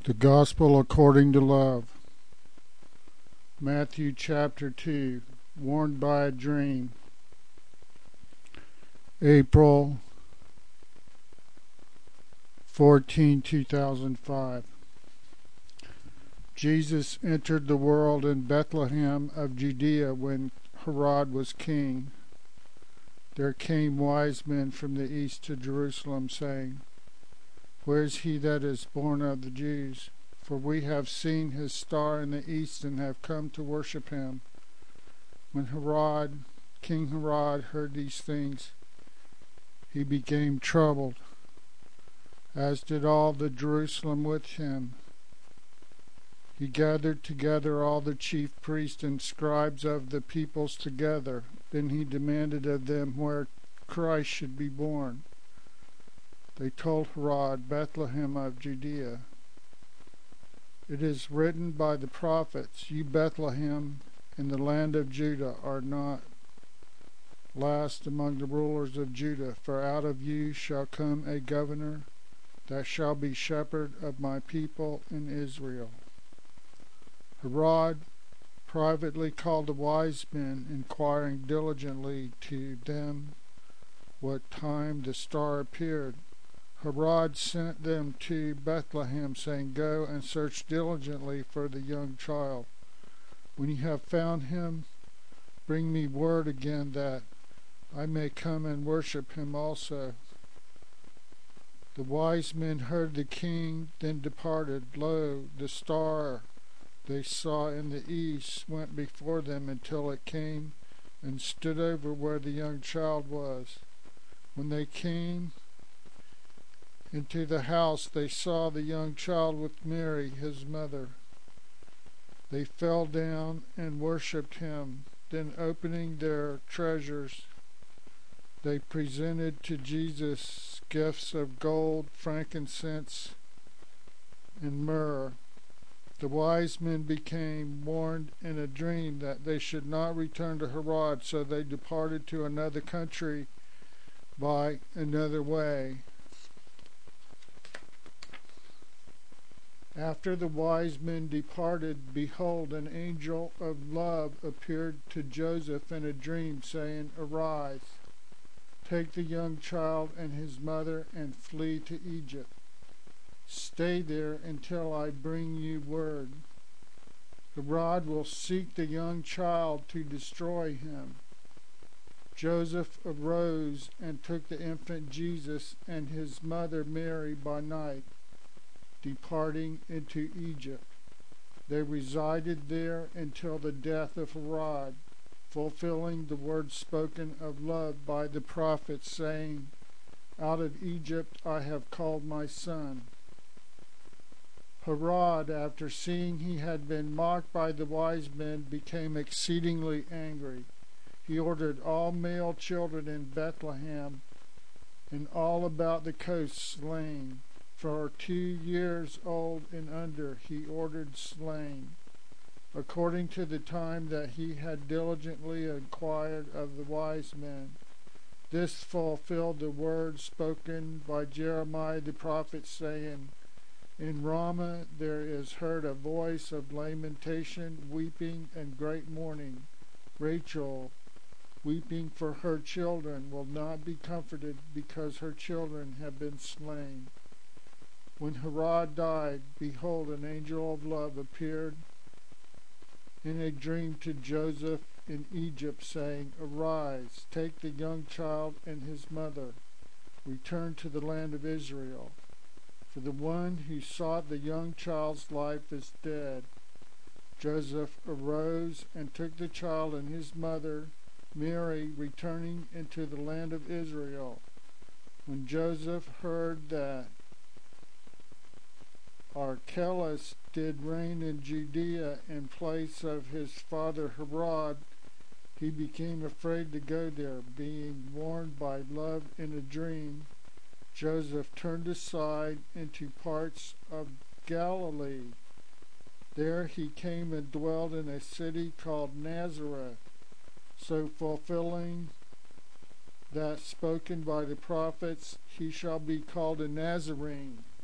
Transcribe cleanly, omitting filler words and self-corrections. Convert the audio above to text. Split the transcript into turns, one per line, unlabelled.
The Gospel according to love. Matthew chapter 2. Warned by a dream. April 14, 2005. Jesus entered the world in Bethlehem of Judea when Herod was king. There came wise men from the east to Jerusalem, saying, "Where is he that is born of the Jews? For we have seen his star in the east and have come to worship him." When King Herod, heard these things, he became troubled, as did all the Jerusalem with him. He gathered together all the chief priests and scribes of the peoples together. Then he demanded of them where Christ should be born. They told Herod, "Bethlehem of Judea. It is written by the prophets, You Bethlehem in the land of Judah are not last among the rulers of Judah, for out of you shall come a governor that shall be shepherd of my people in Israel." Herod privately called the wise men, inquiring diligently to them what time the star appeared. Herod sent them to Bethlehem, saying, "Go and search diligently for the young child. When you have found him, bring me word again, that I may come and worship him also." The wise men heard the king, then departed. Lo, the star they saw in the east went before them until it came and stood over where the young child was. When they came into the house, they saw the young child with Mary, his mother. They fell down and worshipped him. Then, opening their treasures, they presented to Jesus gifts of gold, frankincense, and myrrh. The wise men became warned in a dream that they should not return to Herod, so they departed to another country by another way. After the wise men departed, behold, an angel of love appeared to Joseph in a dream, saying, "Arise, take the young child and his mother, and flee to Egypt. Stay there until I bring you word. Herod will seek the young child to destroy him." Joseph arose and took the infant Jesus and his mother Mary by night, departing into Egypt. They resided there until the death of Herod, fulfilling the word spoken of love by the prophets, saying, "Out of Egypt I have called my son." Herod, after seeing he had been mocked by the wise men, became exceedingly angry. He ordered all male children in Bethlehem and all about the coast slain. For 2 years old and under he ordered slain, according to the time that he had diligently inquired of the wise men. This fulfilled the word spoken by Jeremiah the prophet, saying, "In Ramah there is heard a voice of lamentation, weeping, and great mourning. Rachel, weeping for her children, will not be comforted, because her children have been slain." When Herod died, behold, an angel of love appeared in a dream to Joseph in Egypt, saying, "Arise, take the young child and his mother, return to the land of Israel. For the one who sought the young child's life is dead." Joseph arose and took the child and his mother, Mary, returning into the land of Israel. When Joseph heard that Archelaus did reign in Judea in place of his father Herod, he became afraid to go there. Being warned by love in a dream, Joseph turned aside into parts of Galilee. There he came and dwelt in a city called Nazareth, so fulfilling that spoken by the prophets, "He shall be called a Nazarene."